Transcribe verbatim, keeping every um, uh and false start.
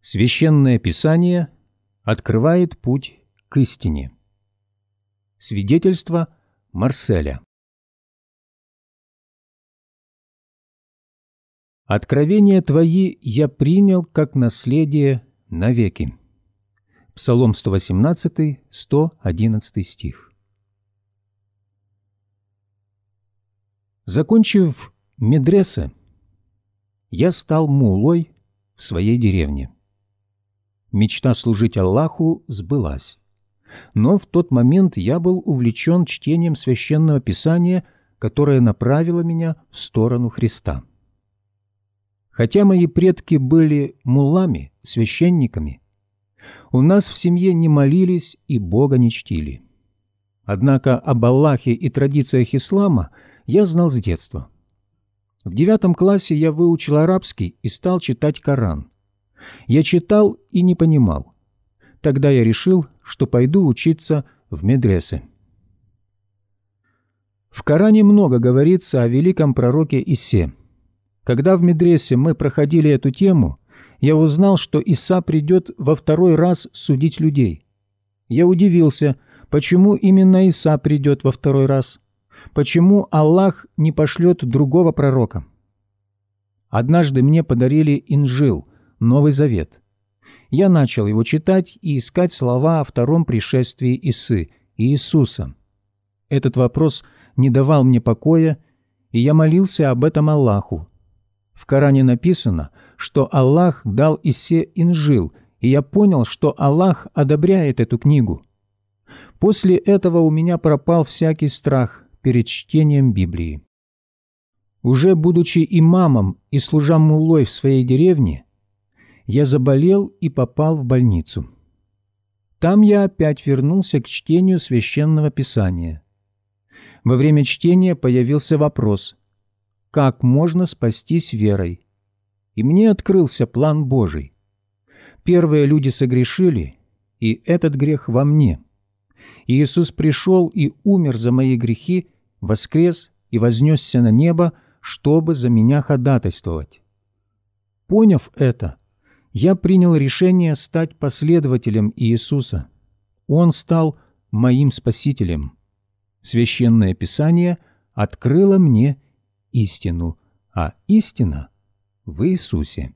Священное Писание открывает путь к истине. Свидетельство Марселя. «Откровения Твои я принял как наследие навеки». Псалом сто восемнадцатый, сто одиннадцатый стих. Закончив медресе, я стал муллой в своей деревне. Мечта служить Аллаху сбылась, но в тот момент я был увлечен чтением Священного Писания, которое направило меня в сторону Христа. Хотя мои предки были муллами, священниками, у нас в семье не молились и Бога не чтили. Однако об Аллахе и традициях ислама я знал с детства. В девятом классе я выучил арабский и стал читать Коран. Я читал и не понимал. Тогда я решил, что пойду учиться в медресе. В Коране много говорится о великом пророке Исе. Когда в медресе мы проходили эту тему, я узнал, что Иса придет во второй раз судить людей. Я удивился, почему именно Иса придет во второй раз, почему Аллах не пошлет другого пророка. Однажды мне подарили Инжил, Новый Завет. Я начал его читать и искать слова о втором пришествии Исы, Иисуса. Этот вопрос не давал мне покоя, и я молился об этом Аллаху. В Коране написано, что Аллах дал Исе Инжил, и я понял, что Аллах одобряет эту книгу. После этого у меня пропал всякий страх перед чтением Библии. Уже будучи имамом и служа муллой в своей деревне, я заболел и попал в больницу. Там я опять вернулся к чтению Священного Писания. Во время чтения появился вопрос, как можно спастись верой? И мне открылся план Божий. Первые люди согрешили, и этот грех во мне. Иисус пришел и умер за мои грехи, воскрес и вознесся на небо, чтобы за меня ходатайствовать. Поняв это, я принял решение стать последователем Иисуса. Он стал моим Спасителем. Священное Писание открыло мне истину, а истина в Иисусе.